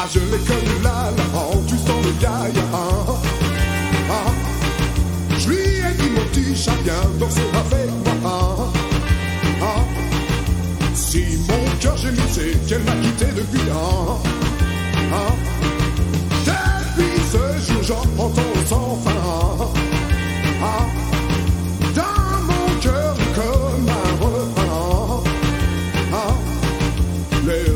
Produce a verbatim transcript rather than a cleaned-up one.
Ah, je l'ai connu là, là, en tu sens le gars, ah, ah. Je lui ai dit mon petit chat, viens danser avec moi, ah, ah. Si mon cœur gémit, c'est qu'elle m'a quitté depuis, ah, ah. Depuis ce jour, j'en entends sans fin, ah. Dans mon cœur, comme un refrain, ah. Les